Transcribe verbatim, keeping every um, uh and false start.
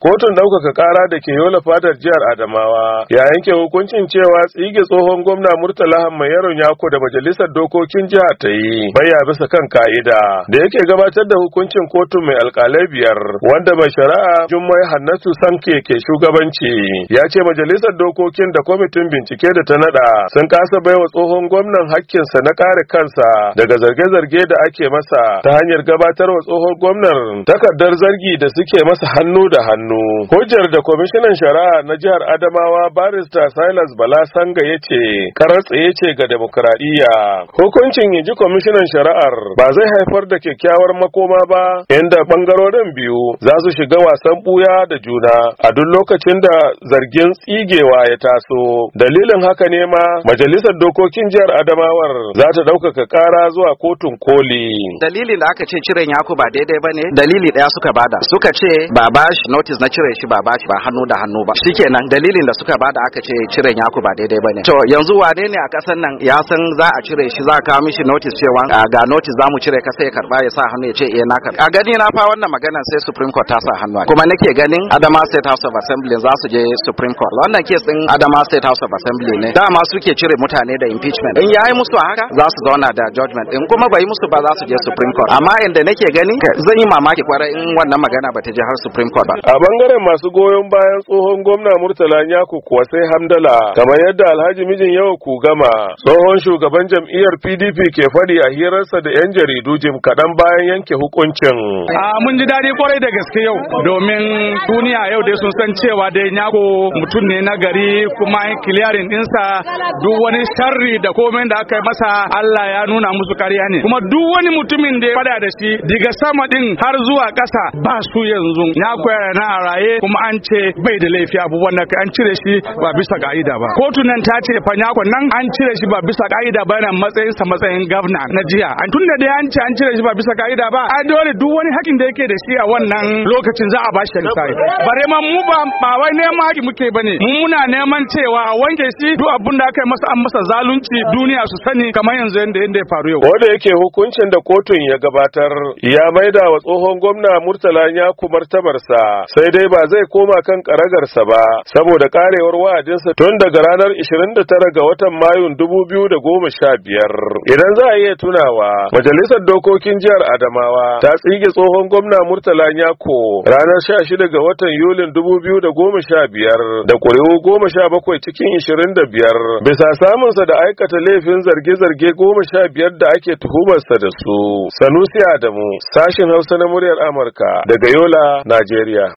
kotun ɗaukaka ƙara da ke yola fadar jihar Adamawa ya yanke hukuncin cewa tsige tsohon gwamna Murtala Hammayaron Yako da majalisar dokokin jihar ta yi baya bisa kan ka'ida. Da yake gabatar da hukuncin kotun mai alƙalai biyar wanda mai shari'a Jummai Hannatu Sanke ke shugabanci ya ce majalisar dokokin da kwamitin bincike da ta nada sun kasa baiwa tsohon gwamnan hakkinsa na kare kansa daga zarge-zarge da ake masa ta hanyar gabatarwa tsohon gwamnan takardar zargi da suke masa hannu da hannu. Hujjar da kwamishinan shari'a na jihar Adamawa barista Silas Bala Sanga ya ce karar tsaye ce ga demokradiyya. Hukuncin yaji kwamishinan shari'ar ba zai haifar da kyakkyawar makoma ba inda bangarorin biyu za su shiga wasan buya da juna a duk lokacin da zargin tsigewa ya taso. Dalilin haka ne ma majalisar dokokin jihar Adamawar za ta ɗaukaka ƙara zuwa kotun koli. Dalilin da aka ce ciren Yaku ba daidai ba ne, dalili ɗaya suka bada. Suka ce ba ba shi notice na cire shi ba ba shi ba hannu da hannu ba. Shikenan dalilin da suka bada aka ce ciren Yaku ba daidai ba ne. To yanzu wane ne a ƙasar nan ya san za a cire shi, za a kawo mishi notice cewa ga notice za mu cire ka sai ya karba ya sa hannu ya ce eh na karba. A gani na fa wannan magana sai Supreme Court ta sa hannu. Kuma nake ganin Adamawa State House of Assembly za su je Supreme Court. Wannan case din Adamawa State House of Assembly ne. Dama suke cire mutane da impeachment. In yayi musu haka za su zauna da judgment. In kuma bai musu ba za su je Supreme Court. Amma inda nake gani zan yi mamaki kwarai in wannan magana ba ta je har Supreme Court ba. A bangaren masu goyon bayan tsohon gwamna Murtala Yako kuwa sai hamdala kamar yadda Alhaji Mijin Yawa Kugama tsohon shugaban jam'iyyar P D P ke faɗi a hirarsa da 'yan jaridu jim kaɗan bayan yanke hukuncin. A mun ji daɗi kwarai da gaske yau domin duniya yau dai sun san cewa dai Yako mutum ne na gari kuma an kiliyarin ɗinsa duk wani sharri da komai da aka yi masa Allah ya nuna musu kariya ne. Kuma duk wani mutumin da ya faɗa da shi daga sama ɗin har zuwa ƙasa ba su yanzu. Yako na a raye kuma an ce bai da laifi abubuwan da an cire shi ba bisa ka'ida ba. Kotu nan ta ce fa Yako nan an cire shi ba bisa ka'ida ba, yana matsayin sa matsayin gwamna na jiya. An tunda dai an ce an cire shi ba bisa ka'ida ba, a dole duk wani hakin da yake da shi a wannan lokacin za a ba shi misali. Bare ma mu ba ba wai neman haki muke bane. Mu muna neman cewa a wanke shi duk abun da aka yi masa an masa zalunci duniya su sani kamar yanzu yanda yanda ya faru yau. Wanda yake hukuncin da kotun ya gabatar ya maida wa tsohon gwamna Murtala Yako martabarsa, sai dai ba zai koma kan karagarsa ba saboda karewar wa'adinsa tun daga ranar ishirin da tara ga watan Mayun dubu biyu da goma sha biyar. Idan za a iya tunawa, majalisar dokokin jihar Adamawa ta tsige tsohon gwamna Murtala Yako ranar sha shida ga watan Yulin dubu biyu da goma sha biyar da ƙuri'u goma sha bakwai cikin ishirin da biyar bisa samunsa da aikata laifin zarge-zarge goma sha biyar da ake tuhumarsa da su. Sanusi Adamu, sashin Hausa na muryar Amurka daga Yola, Najeriya.